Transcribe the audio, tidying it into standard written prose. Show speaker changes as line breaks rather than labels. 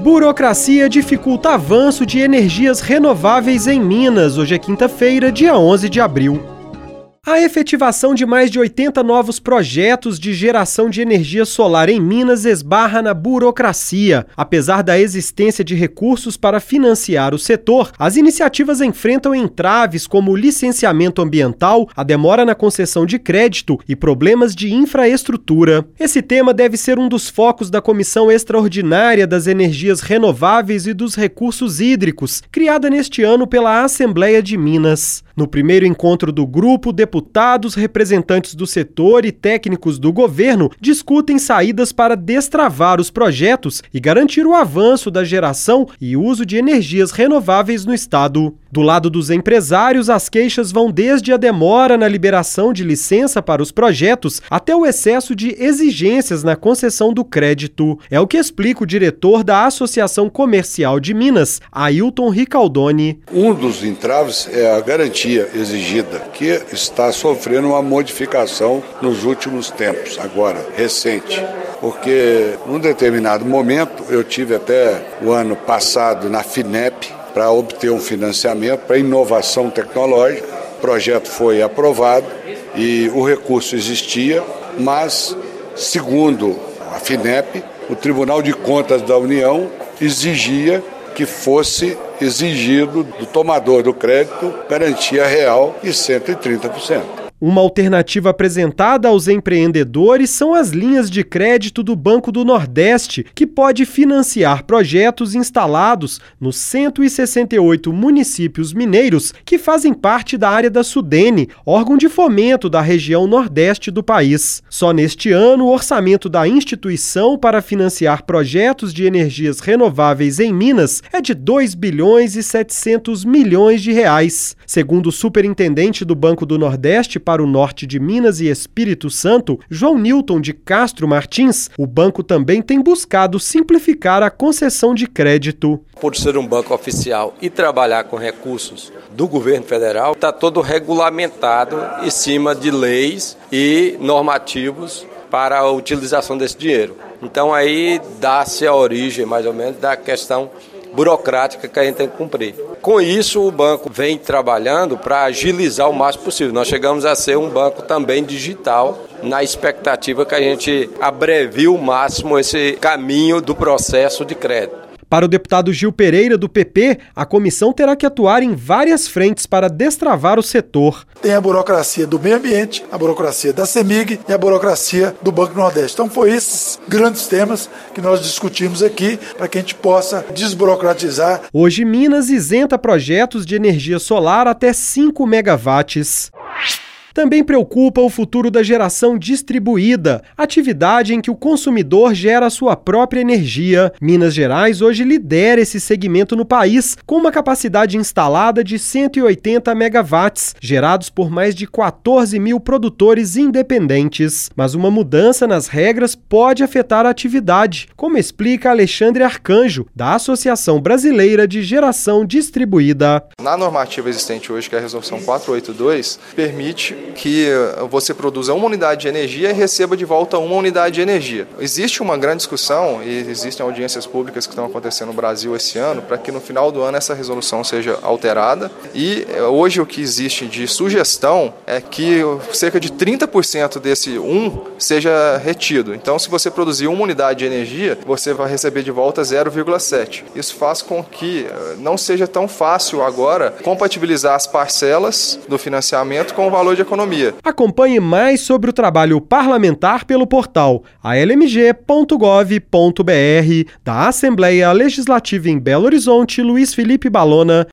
Burocracia dificulta avanço de energias renováveis em Minas. Hoje é quinta-feira, dia 11 de abril. A efetivação de mais de 80 novos projetos de geração de energia solar em Minas esbarra na burocracia. Apesar da existência de recursos para financiar o setor, as iniciativas enfrentam entraves como o licenciamento ambiental, a demora na concessão de crédito e problemas de infraestrutura. Esse tema deve ser um dos focos da Comissão Extraordinária das Energias Renováveis e dos Recursos Hídricos, criada neste ano pela Assembleia de Minas. No primeiro encontro do grupo, deputados, representantes do setor e técnicos do governo discutem saídas para destravar os projetos e garantir o avanço da geração e uso de energias renováveis no estado. Do lado dos empresários, as queixas vão desde a demora na liberação de licença para os projetos até o excesso de exigências na concessão do crédito. É o que explica o diretor da Associação Comercial de Minas, Ailton Ricaldoni.
Um dos entraves é a garantia exigida, que está sofrendo uma modificação nos últimos tempos, agora, recente. Porque, num determinado momento, eu tive até o ano passado na FINEP para obter um financiamento para inovação tecnológica. O projeto foi aprovado e o recurso existia, mas, segundo a FINEP, o Tribunal de Contas da União exigia que fosse exigido do tomador do crédito garantia real de 130%.
Uma alternativa apresentada aos empreendedores são as linhas de crédito do Banco do Nordeste, que pode financiar projetos instalados nos 168 municípios mineiros que fazem parte da área da Sudene, órgão de fomento da região nordeste do país. Só neste ano, o orçamento da instituição para financiar projetos de energias renováveis em Minas é de 2 bilhões e 700 milhões de reais. Segundo o superintendente do Banco do Nordeste para o norte de Minas e Espírito Santo, João Nilton de Castro Martins, o banco também tem buscado simplificar a concessão de crédito.
Por ser um banco oficial e trabalhar com recursos do governo federal, está todo regulamentado em cima de leis e normativos para a utilização desse dinheiro. Então aí dá-se a origem, mais ou menos, da questão burocrática que a gente tem que cumprir. Com isso, o banco vem trabalhando para agilizar o máximo possível. Nós chegamos a ser um banco também digital, na expectativa que a gente abrevie o máximo esse caminho do processo de crédito.
Para o deputado Gil Pereira, do PP, a comissão terá que atuar em várias frentes para destravar o setor.
Tem a burocracia do meio ambiente, a burocracia da CEMIG e a burocracia do Banco do Nordeste. Então, foi esses grandes temas que nós discutimos aqui para que a gente possa desburocratizar.
Hoje, Minas isenta projetos de energia solar até 5 megawatts. Também preocupa o futuro da geração distribuída, atividade em que o consumidor gera a sua própria energia. Minas Gerais hoje lidera esse segmento no país, com uma capacidade instalada de 180 megawatts, gerados por mais de 14 mil produtores independentes. Mas uma mudança nas regras pode afetar a atividade, como explica Alexandre Arcanjo, da Associação Brasileira de Geração Distribuída.
Na normativa existente hoje, que é a Resolução 482, permite que você produza uma unidade de energia e receba de volta uma unidade de energia. Existe uma grande discussão e existem audiências públicas que estão acontecendo no Brasil esse ano para que no final do ano essa resolução seja alterada e hoje o que existe de sugestão é que cerca de 30% desse seja retido. Então, se você produzir uma unidade de energia, você vai receber de volta 0,7. Isso faz com que não seja tão fácil agora compatibilizar as parcelas do financiamento com o valor de economia.
Acompanhe mais sobre o trabalho parlamentar pelo portal almg.gov.br. Da Assembleia Legislativa em Belo Horizonte, Luiz Felipe Balona.